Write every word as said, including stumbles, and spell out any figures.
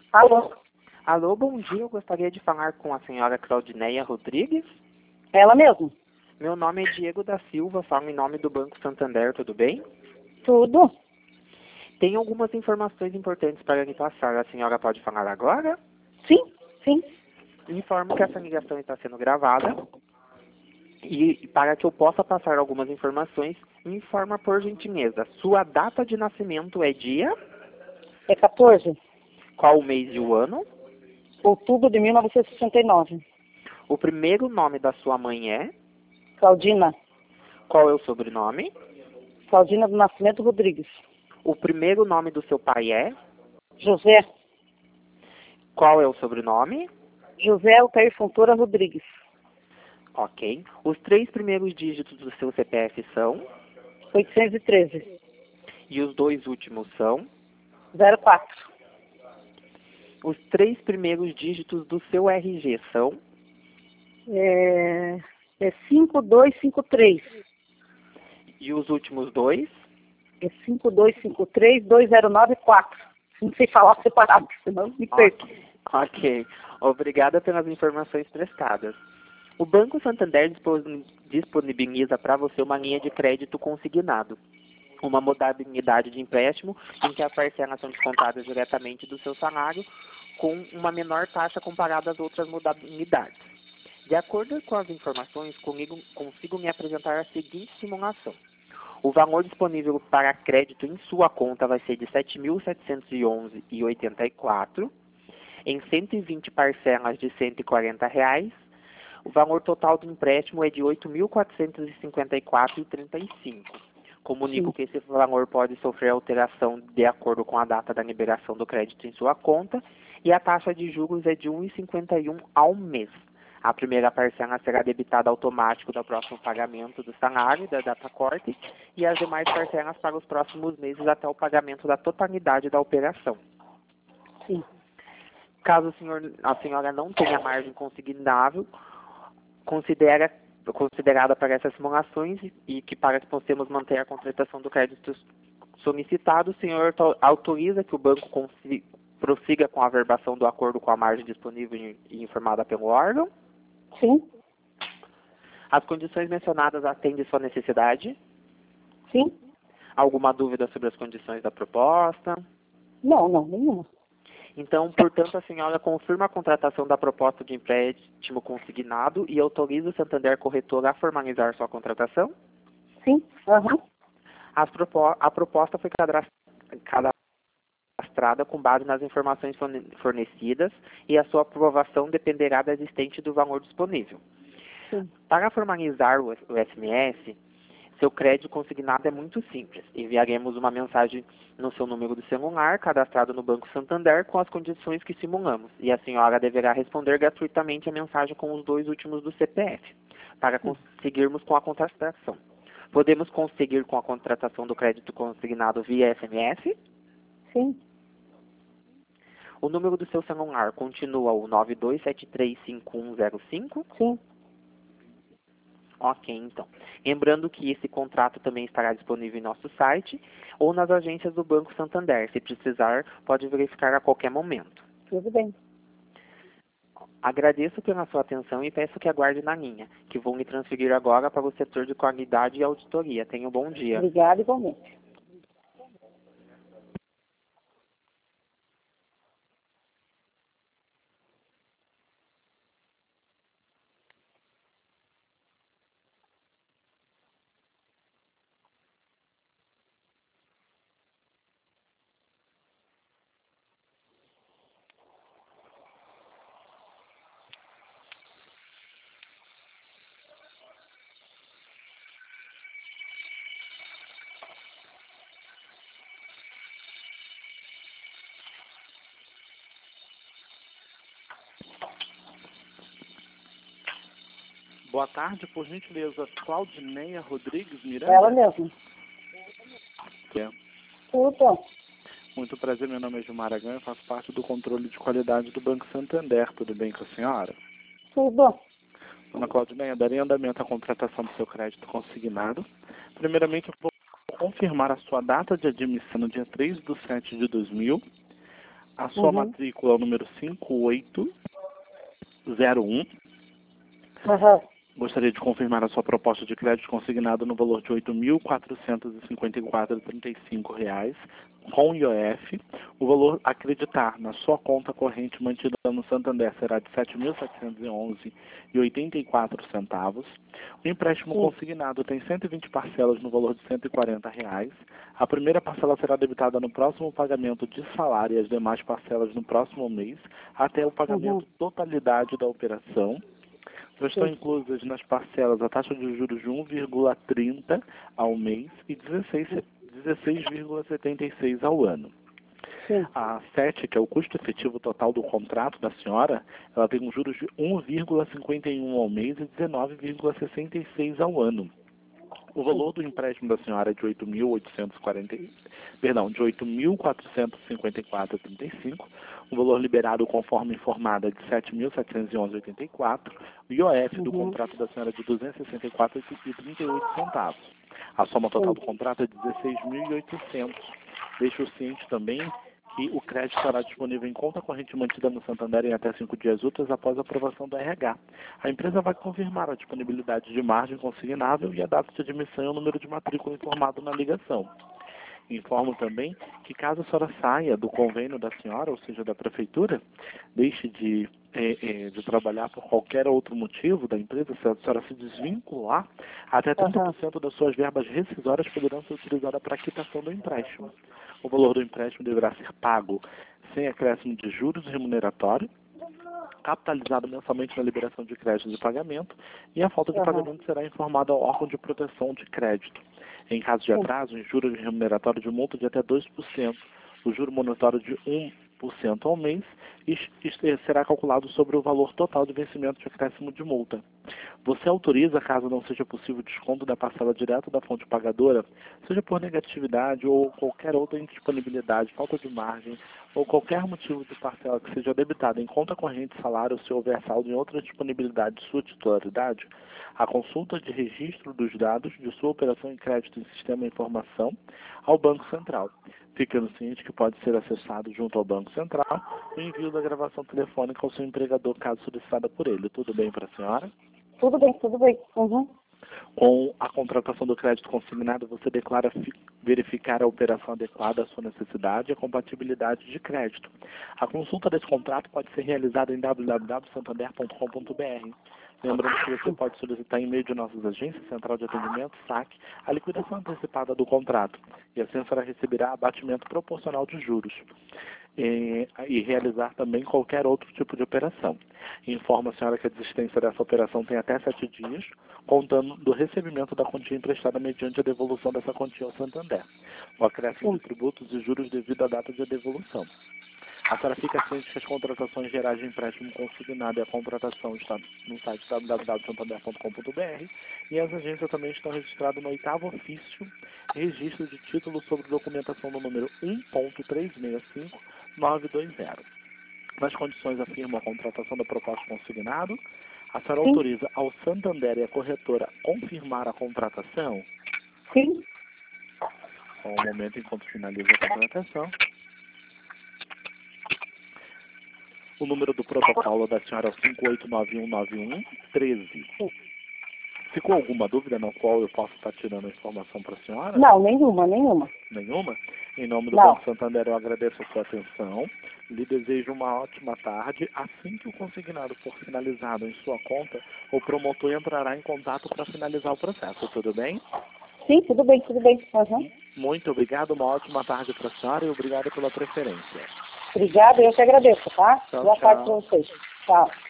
Alô? Alô, bom dia. Eu gostaria de falar com a senhora Claudineia Rodrigues. Ela mesmo? Meu nome é Diego da Silva, falo em nome do Banco Santander, tudo bem? Tudo? Tem algumas informações importantes para lhe passar. A senhora pode falar agora? Sim, sim. Informo que essa ligação está sendo gravada. E para que eu possa passar algumas informações, me informa por gentileza. Sua data de nascimento é dia? É quatorze? Qual o mês e o ano? Outubro de mil novecentos e sessenta e nove. O primeiro nome da sua mãe é? Claudina. Qual é o sobrenome? Claudina do Nascimento Rodrigues. O primeiro nome do seu pai é? José. Qual é o sobrenome? José Altair Fontoura Rodrigues. Ok. Os três primeiros dígitos do seu C P F são? oitocentos e treze. E os dois últimos são? zero quatro. Os três primeiros dígitos do seu R G são? É, é cinco dois cinco três. E os últimos dois? É cinco dois cinco três dois zero nove quatro. Não sei falar separado, senão me perco. Ok. Ok. Obrigada pelas informações prestadas. O Banco Santander disponibiliza para você uma linha de crédito consignado, uma modalidade de empréstimo em que as parcelas são descontadas diretamente do seu salário com uma menor taxa comparada às outras modalidades. De acordo com as informações, comigo, consigo me apresentar a seguinte simulação. O valor disponível para crédito em sua conta vai ser de sete mil setecentos e onze reais e oitenta e quatro centavos, em cento e vinte parcelas de cento e quarenta reais. O valor total do empréstimo é de oito mil quatrocentos e cinquenta e quatro reais e trinta e cinco centavos. Comunico Sim. que esse valor pode sofrer alteração de acordo com a data da liberação do crédito em sua conta e a taxa de juros é de um vírgula cinquenta e um ao mês. A primeira parcela será debitada automático do próximo pagamento do salário, da data corte, e as demais parcelas para os próximos meses até o pagamento da totalidade da operação. Sim. Caso o senhor, a senhora não tenha margem consignável, considera, considerada para essas simulações e, e que para que possamos manter a contratação do crédito solicitado, o senhor autoriza que o banco consiga, prossiga com a averbação do acordo com a margem disponível e, e informada pelo órgão? Sim. As condições mencionadas atendem sua necessidade? Sim. Alguma dúvida sobre as condições da proposta? Não, não, nenhuma. Então, portanto, a senhora confirma a contratação da proposta de empréstimo consignado e autoriza o Santander Corretor a formalizar sua contratação? Sim. Aham. As propo a proposta foi cadastrada com base nas informações fornecidas e a sua aprovação dependerá da existente do valor disponível. Sim. Para formalizar o S M S, seu crédito consignado é muito simples. Enviaremos uma mensagem no seu número de celular, cadastrado no Banco Santander, com as condições que simulamos. E a senhora deverá responder gratuitamente a mensagem com os dois últimos do C P F, para conseguirmos com a contratação. Podemos conseguir com a contratação do crédito consignado via S M S? Sim. O número do seu celular continua o nove dois sete três cinco um zero cinco? Sim. Ok, então. Lembrando que esse contrato também estará disponível em nosso site ou nas agências do Banco Santander. Se precisar, pode verificar a qualquer momento. Tudo bem. Agradeço pela sua atenção e peço que aguarde na linha, que vou me transferir agora para o setor de qualidade e auditoria. Tenha um bom dia. Obrigada igualmente. Boa tarde, por gentileza, Claudineia Rodrigues Miranda. Ela mesmo. Que é. Tudo. Muito prazer, meu nome é Gilmar Agan, eu faço parte do controle de qualidade do Banco Santander. Tudo bem com a senhora? Tudo. Dona Claudineia, darei andamento à contratação do seu crédito consignado. Primeiramente, eu vou confirmar a sua data de admissão no dia três de sete de dois mil. A sua Uhum. matrícula é o número cinco oito zero um. Aham. Gostaria de confirmar a sua proposta de crédito consignado no valor de oito mil quatrocentos e cinquenta e quatro vírgula trinta e cinco reais, com I O F. O valor a acreditar na sua conta corrente mantida no Santander será de sete mil setecentos e onze reais e oitenta e quatro centavos. O empréstimo Sim. consignado tem cento e vinte parcelas no valor de cento e quarenta reais. A primeira parcela será debitada no próximo pagamento de salário e as demais parcelas no próximo mês, até o pagamento Uhum. totalidade da operação. Já estão Sim. inclusas nas parcelas a taxa de juros de um vírgula trinta ao mês e dezesseis vírgula setenta e seis ao ano. Sim. A sete, que é o custo efetivo total do contrato da senhora, ela tem um juros de um vírgula cinquenta e um ao mês e dezenove vírgula sessenta e seis ao ano. O valor do empréstimo da senhora é de oito mil oitocentos e quarenta, perdão, de oito mil quatrocentos e cinquenta e quatro vírgula trinta e cinco. O valor liberado conforme informado é de sete mil setecentos e onze vírgula oitenta e quatro. O I O F do Uhum. contrato da senhora é de duzentos e sessenta e quatro vírgula trinta e oito centavos. A soma total do contrato é dezesseis mil e oitocentos. Deixo ciente também que o crédito estará disponível em conta corrente mantida no Santander em até cinco dias úteis após a aprovação do R H. A empresa vai confirmar a disponibilidade de margem consignável e a data de admissão e o número de matrícula informado na ligação. Informo também que caso a senhora saia do convênio da senhora, ou seja, da prefeitura, deixe de, eh, eh, de trabalhar por qualquer outro motivo da empresa, se a senhora se desvincular, até trinta por cento das suas verbas rescisórias poderão ser utilizadas para a quitação do empréstimo. O valor do empréstimo deverá ser pago sem acréscimo de juros remuneratório, capitalizado mensalmente na liberação de crédito de pagamento, e a falta de Uhum. pagamento será informada ao órgão de proteção de crédito. Em caso de atraso, em juros remuneratório de multa de até dois por cento, o juro monetário de um por cento ao mês, e será calculado sobre o valor total de vencimento de acréscimo de multa. Você autoriza, caso não seja possível desconto da parcela direto da fonte pagadora, seja por negatividade ou qualquer outra indisponibilidade, falta de margem, ou qualquer motivo de parcela que seja debitada em conta corrente, salário, se houver saldo em outra disponibilidade de sua titularidade, a consulta de registro dos dados de sua operação em crédito em sistema de informação ao Banco Central. Fica no ciente que pode ser acessado junto ao Banco Central o envio da gravação telefônica ao seu empregador, caso solicitada por ele. Tudo bem para a senhora? Tudo bem, tudo bem. Uhum. Com a contratação do crédito consignado, você declara verificar a operação adequada à sua necessidade e a compatibilidade de crédito. A consulta desse contrato pode ser realizada em w w w ponto santander ponto com ponto b r. Lembrando que você pode solicitar em meio de nossas agências, Central de Atendimento, S A C, a liquidação antecipada do contrato, e assim a senhora receberá abatimento proporcional de juros. E, e realizar também qualquer outro tipo de operação. Informa a senhora que a desistência dessa operação tem até sete dias, contando do recebimento da quantia emprestada mediante a devolução dessa quantia ao Santander. O acréscimo de tributos e juros devido à data de devolução. A senhora fica ciente que as contratações gerais de empréstimo consignado e a contratação está no site w w w ponto santander ponto com ponto b r e as agências também estão registradas no oitavo ofício registro de título sobre documentação no número um ponto três seis cinco nove dois zero. Nas condições afirma a contratação da proposta consignado. A senhora Sim. autoriza ao Santander e a corretora confirmar a contratação? Sim. Só um momento enquanto finaliza a contratação. O número do protocolo da senhora é o cinco oito nove um nove um um três. Ficou alguma dúvida na qual eu posso estar tirando a informação para a senhora? Não, nenhuma, nenhuma. Nenhuma? Em nome do Não. Banco Santander, eu agradeço a sua atenção. Lhe desejo uma ótima tarde. Assim que o consignado for finalizado em sua conta, o promotor entrará em contato para finalizar o processo. Tudo bem? Sim, tudo bem, tudo bem. Uhum. Muito obrigado. Uma ótima tarde para a senhora e obrigado pela preferência. Obrigada, eu que agradeço, tá? Tchau, Boa tchau. tarde para vocês. Tchau.